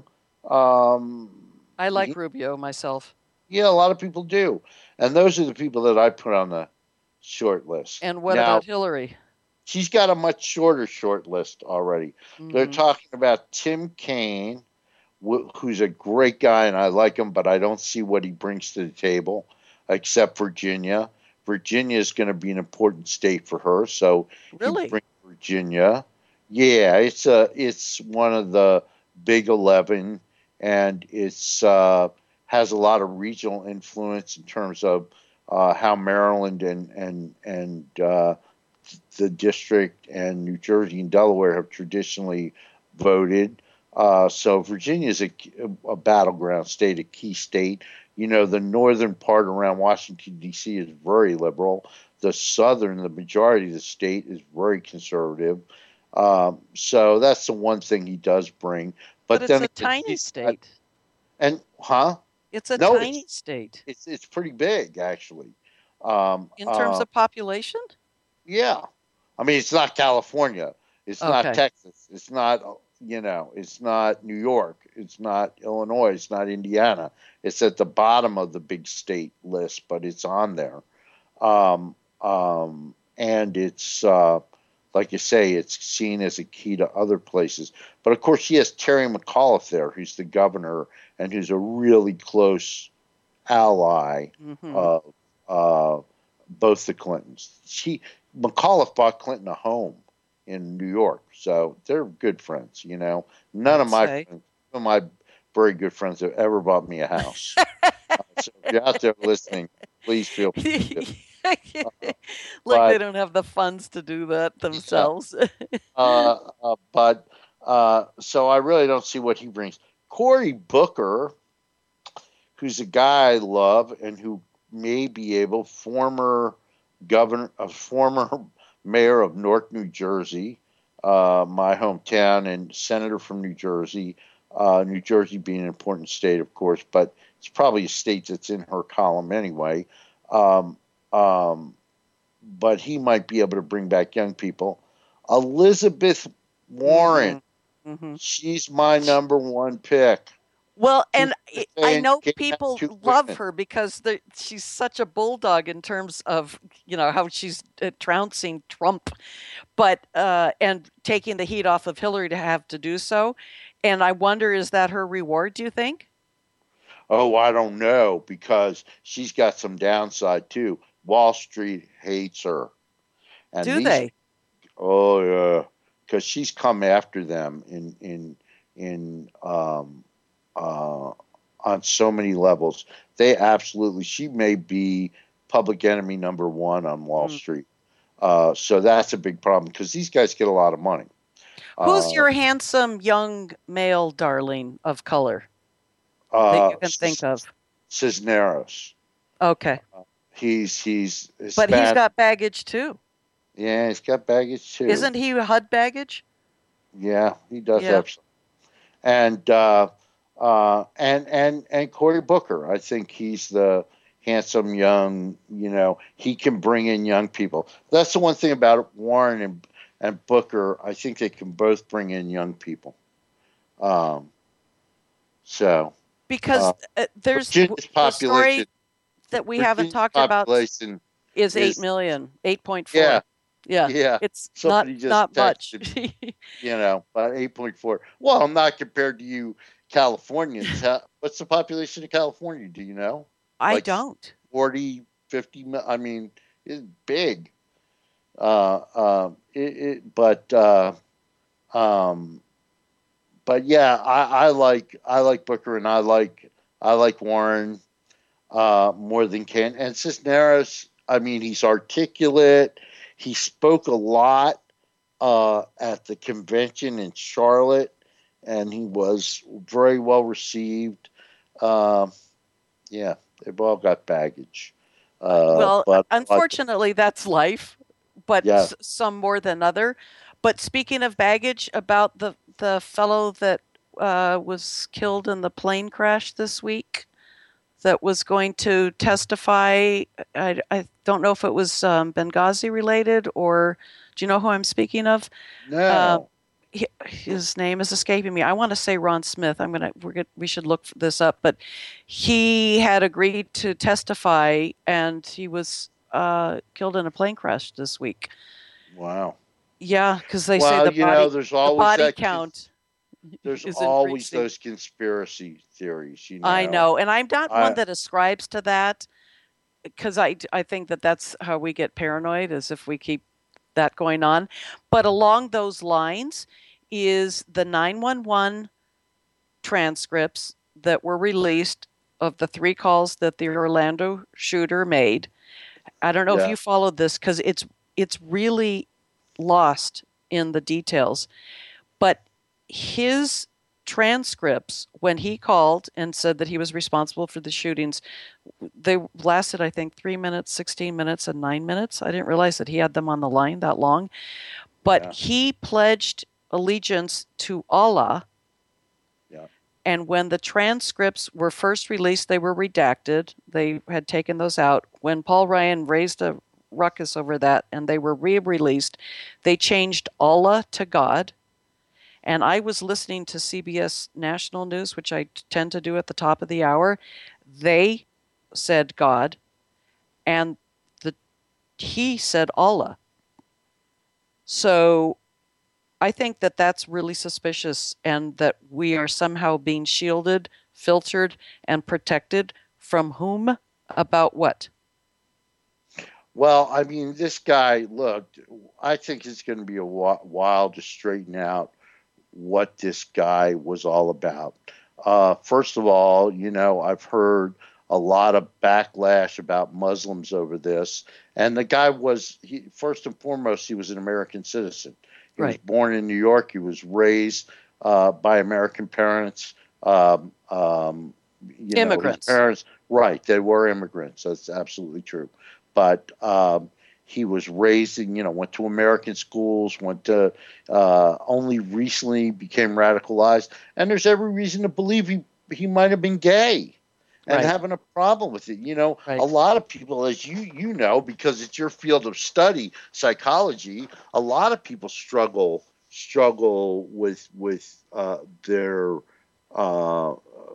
Um, I like he, Rubio myself. Yeah, a lot of people do, and those are the people that I put on the short list. And what now, about Hillary? She's got a much shorter short list already. Mm-hmm. They're talking about Tim Kaine, wh- who's a great guy, and I like him, but I don't see what he brings to the table, except Virginia. Virginia is going to be an important state for her, so really, he brings Virginia. Yeah, it's a it's one of the big eleven, and it's uh, has a lot of regional influence in terms of uh, how Maryland and and and uh, the district and New Jersey and Delaware have traditionally voted. Uh, so Virginia is a, a battleground state, a key state. You know, the northern part around Washington, D C is very liberal. The southern, the majority of the state is very conservative. Um, so that's the one thing he does bring. But, but then it's a tiny state. Got, and, huh? It's a no, tiny it's, state. It's, it's pretty big, actually. Um, In terms uh, of population? Yeah. I mean, it's not California. It's okay. not Texas. It's not, you know, it's not New York. It's not Illinois. It's not Indiana. It's at the bottom of the big state list, but it's on there. Um, um, and it's, uh, like you say, it's seen as a key to other places. But, of course, she has Terry McAuliffe there, who's the governor and who's a really close ally mm-hmm. of uh, both the Clintons. She McAuliffe bought Clinton a home in New York, so they're good friends, you know. None of my friends, none of my very good friends have ever bought me a house. uh, so if you're out there listening, please feel free to. Uh, like but, they don't have the funds to do that themselves. Yeah. uh, uh, but uh, so I really don't see what he brings. Cory Booker, who's a guy I love and who may be able, former governor, a former mayor of Newark, New Jersey, uh, my hometown, and senator from New Jersey. Uh, New Jersey being an important state, of course, but it's probably a state that's in her column anyway. Um, Um, but he might be able to bring back young people. Elizabeth Warren, mm-hmm. she's my number one pick. Well, and I know people love her because she's such a bulldog in terms of, you know, how she's uh, trouncing Trump, but uh, and taking the heat off of Hillary to have to do so. And I wonder, is that her reward, do you think? Oh, I don't know, because she's got some downside too. Wall Street hates her. And Do these, they? Oh yeah, because she's come after them in in in um, uh, on so many levels. They absolutely. She may be public enemy number one on Wall mm. Street. Uh, so that's a big problem because these guys get a lot of money. Who's uh, your handsome young male darling of color uh, that you can think of? Cisneros. Okay. Uh, He's he's Hispanic. But he's got baggage too. Yeah, he's got baggage too. Isn't he H U D baggage? Yeah, he does yeah. have some. And uh, uh, and and and Cory Booker. I think he's the handsome young. You know, he can bring in young people. That's the one thing about Warren and and Booker. I think they can both bring in young people. Um, so because uh, uh, there's Virginia's the population story that we Virginia's haven't talked about is, is eight million, eight point four. Yeah, yeah, yeah. It's Somebody not just not texted, much. you know, about eight point four. Well, not compared to you Californians. How, what's the population of California? Do you know? I Like don't. forty, fifty. I mean, it's big. Uh, uh, it, it, but, uh, um, but yeah, I, I like I like Booker and I like I like Warren uh, more than Ken. And Cisneros, I mean, he's articulate. He spoke a lot uh, at the convention in Charlotte, and he was very well received. Uh, yeah, they've all got baggage. Uh, well, but unfortunately, like, that's life, but yeah. s- some more than other. But speaking of baggage, about the, the fellow that uh, was killed in the plane crash this week that was going to testify, I, I don't know if it was um, Benghazi related, or do you know who I'm speaking of? No. Uh, he, his name is escaping me. I want to say Ron Smith. I'm gonna we're gonna, we should look this up, but he had agreed to testify, and he was uh, killed in a plane crash this week. Wow. Yeah, because they well, say the you body, know, there's always the body that count. There's is always increasing. those conspiracy theories. You know. I know, and I'm not I, one that ascribes to that, because I I think that that's how we get paranoid, is if we keep that going on. But along those lines is the nine one one transcripts that were released of the three calls that the Orlando shooter made. I don't know yeah. if you followed this, because it's it's really lost in the details. But his transcripts, when he called and said that he was responsible for the shootings, they lasted, I think, three minutes, sixteen minutes, and nine minutes. I didn't realize that he had them on the line that long. But yeah. he pledged allegiance to Allah. Yeah. And when the transcripts were first released, they were redacted. They had taken those out. When Paul Ryan raised a ruckus over that and they were re-released, they changed Allah to God. And I was listening to C B S National News, which I tend to do at the top of the hour. They said God, and the he said Allah. So I think that that's really suspicious, and that we are somehow being shielded, filtered, and protected from whom? About what? Well, I mean, this guy, look, I think it's going to be a while to straighten out what this guy was all about. Uh, first of all, you know, I've heard a lot of backlash about Muslims over this. And the guy was, he, first and foremost, he was an American citizen. He right. was born in New York. He was raised uh, by American parents. Um, um, you immigrants. Know, his parents, right, they were immigrants. That's absolutely true. But um, he was raised in, you know, went to American schools, went to, uh, only recently became radicalized. And there's every reason to believe he, he might have been gay and right. having a problem with it. You know, right. a lot of people, as you, you know, because it's your field of study, psychology, a lot of people struggle, struggle with, with uh, their, uh,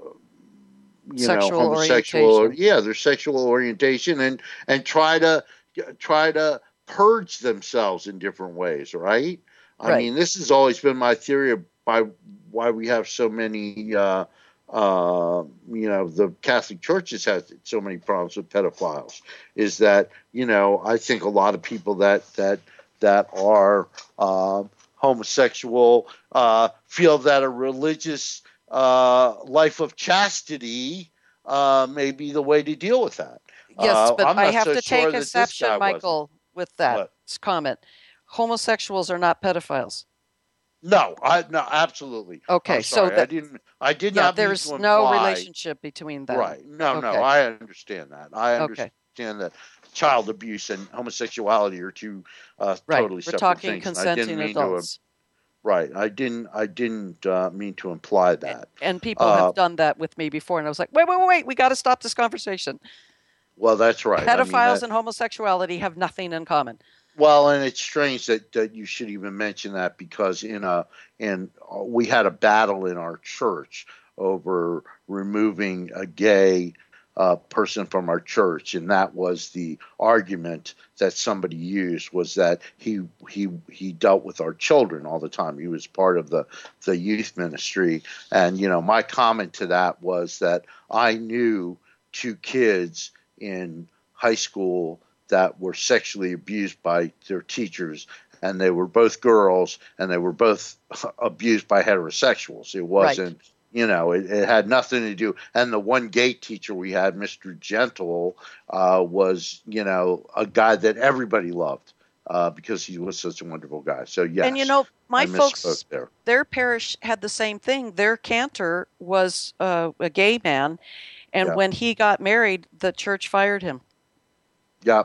you sexual know, homosexual, orientation. yeah, their sexual orientation, and, and try to, try to purge themselves in different ways, right? I right. mean, this has always been my theory by why we have so many, uh, uh, you know, the Catholic Church has had so many problems with pedophiles, is that, you know, I think a lot of people that, that, that are uh, homosexual uh, feel that a religious uh, life of chastity uh, may be the way to deal with that. Yes, uh, but I'm I not have so to sure take that exception, Michael, wasn't. with that what? comment. Homosexuals are not pedophiles. No, I no, absolutely. Okay, I'm sorry. so that, I didn't. I did yeah, not. there's mean to no imply, relationship between them. Right? No, okay. no. I understand that. I understand okay. that child abuse and homosexuality are two uh, right. totally We're separate talking things. consenting I didn't mean adults. to. Right. I didn't. I didn't uh, mean to imply that. And people Uh, have done that with me before, and I was like, wait, wait, wait, wait, we got to stop this conversation. well, that's right. I mean, Pedophiles that, and homosexuality have nothing in common. well, and it's strange that, that you should even mention that because in a in we had a battle in our church over removing a gay uh, person from our church, and that was the argument that somebody used was that he he he dealt with our children all the time. He was part of the the youth ministry, and you know my comment to that was that I knew two kids in high school that were sexually abused by their teachers, and they were both girls, and they were both abused by heterosexuals. It wasn't, right. you know, it, it had nothing to do. And the one gay teacher we had, Mister Gentle, uh, was, you know, a guy that everybody loved uh, because he was such a wonderful guy. So, yes. And, you know, my I folks, there. their parish had the same thing. Their cantor was uh, a gay man, and yeah. when he got married, the church fired him. Yeah.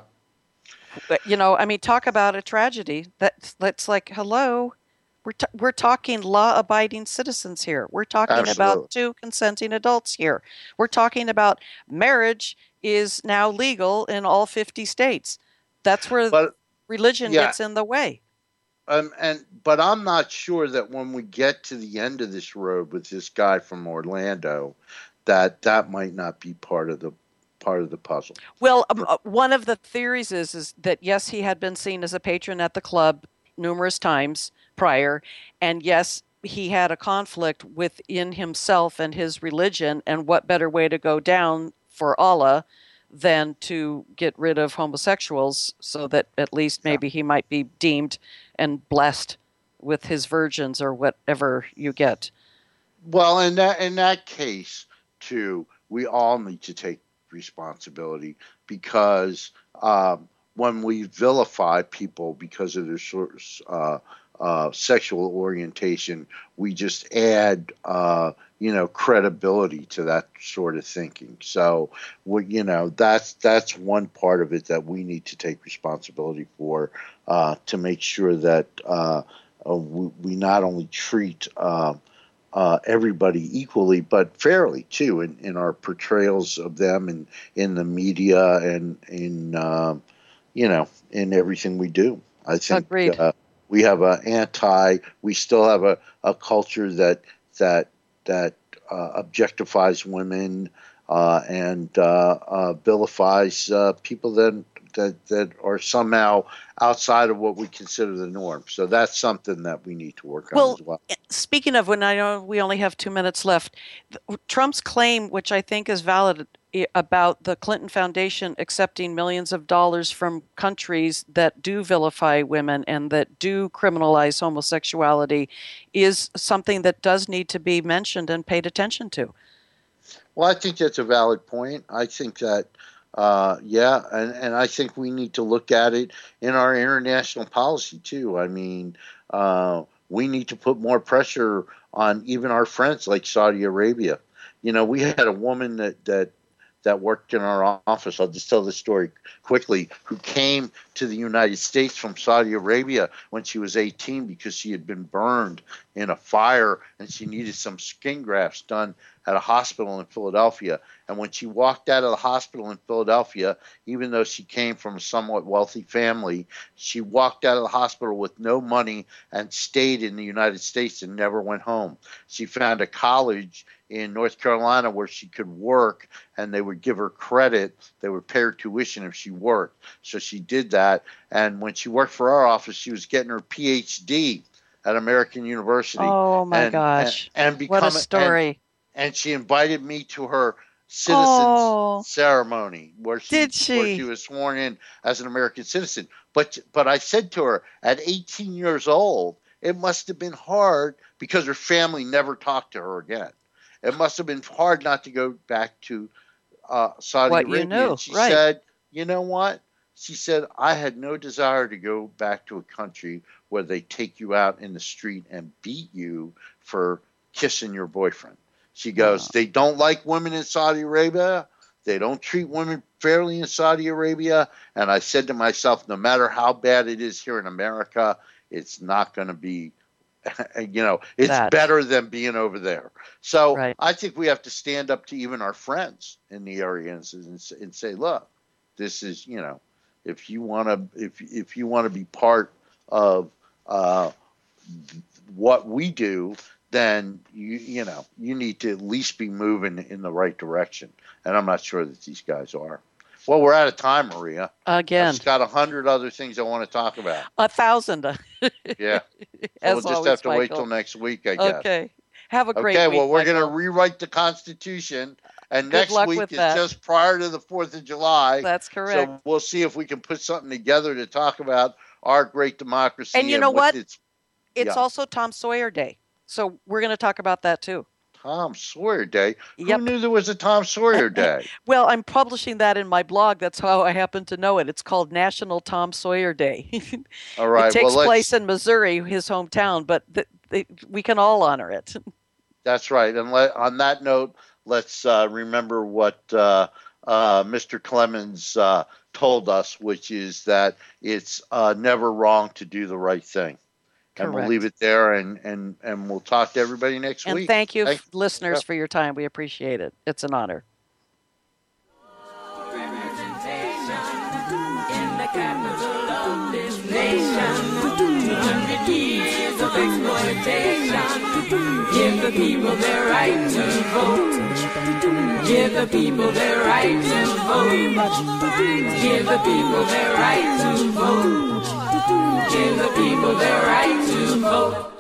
You know, I mean, talk about a tragedy. That's that's like, hello, we're t- we're talking law-abiding citizens here. We're talking Absolutely. about two consenting adults here. We're talking about marriage is now legal in all fifty states. That's where but, religion yeah. gets in the way. Um, and but I'm not sure that when we get to the end of this road with this guy from Orlando, that that might not be part of the part of the puzzle. Well, um, uh, one of the theories is is that yes, he had been seen as a patron at the club numerous times prior, and yes, he had a conflict within himself and his religion, and what better way to go down for Allah than to get rid of homosexuals so that at least maybe yeah. he might be deemed and blessed with his virgins or whatever you get. Well, in that in that case, too, we all need to take responsibility because um, when we vilify people because of their uh, uh, sexual orientation, we just add, uh, you know, credibility to that sort of thinking. So, we, you know, that's that's one part of it that we need to take responsibility for uh, to make sure that uh, uh, we, we not only treat uh, Uh, everybody equally, but fairly too, in, in our portrayals of them and in the media and in uh, you know in everything we do. I think uh, we have a anti. We still have a, a culture that that that uh, objectifies women uh, and uh, uh, vilifies uh, people that that that are somehow outside of what we consider the norm. So that's something that we need to work well, on as well. Speaking of, when I know we only have two minutes left, Trump's claim, which I think is valid, about the Clinton Foundation accepting millions of dollars from countries that do vilify women and that do criminalize homosexuality, is something that does need to be mentioned and paid attention to. Well, I think that's a valid point. I think that Uh, yeah, and, and I think we need to look at it in our international policy too. I mean, uh, we need to put more pressure on even our friends like Saudi Arabia. You know, we had a woman that that that worked in our office. I'll just tell this story quickly. Who came to the United States from Saudi Arabia when she was eighteen because she had been burned in a fire and she needed some skin grafts done at a hospital in Philadelphia. And when she walked out of the hospital in Philadelphia, even though she came from a somewhat wealthy family, she walked out of the hospital with no money and stayed in the United States and never went home. She found a college in North Carolina where she could work, and they would give her credit. They would pay her tuition if she worked. So she did that. And when she worked for our office, she was getting her P H D at American University. Oh, my and, gosh. And, and become, what a story. And, and she invited me to her citizens oh, ceremony where she, did she? where she was sworn in as an American citizen. But but I said to her, at eighteen years old, it must have been hard because her family never talked to her again. It must have been hard not to go back to uh, Saudi what Arabia. You knew. And she right. said, you know what? She said, I had no desire to go back to a country where they take you out in the street and beat you for kissing your boyfriend. She goes, wow. They don't like women in Saudi Arabia. They don't treat women fairly in Saudi Arabia. And I said to myself, no matter how bad it is here in America, it's not going to be you know, it's That. better than being over there. So Right. I think we have to stand up to even our friends in the area and, and, and say, look, this is, you know, if you want to, if if you want to be part of uh, what we do, then you you know you need to at least be moving in the right direction. And I'm not sure that these guys are. Well, we're out of time, Maria. Again, I've got a hundred other things I want to talk about. a thousand. Yeah, so As we'll just always, have to wait Michael. till next week, I guess. Okay. Have a great Okay, week. well, we're going to Michael. rewrite the Constitution, and Good next luck week with is that. just prior to the Fourth of July. That's correct. So we'll see if we can put something together to talk about our great democracy. And you know what? It's, It's yeah. also Tom Sawyer Day. So we're going to talk about that too. Tom Sawyer Day. Yep. Who knew there was a Tom Sawyer Day? Well, I'm publishing that in my blog. That's how I happen to know it. It's called National Tom Sawyer Day. All right. It takes well, let's, place in Missouri, his hometown, but th- th- we can all honor it. That's right. And let, on that note, let's uh, remember what uh, uh, Mister Clemens uh, told us, which is that it's uh, never wrong to do the right thing. And we'll Correct. leave it there, and, and, and we'll talk to everybody next And week. thank you, Thanks. f- listeners, Yeah. for your time. We appreciate it. It's an honor. In the capital of this nation, two hundred years of exploitation. Give the people their right to vote. Give the people their right to vote. Give the people their right to vote. Give the people their right to vote.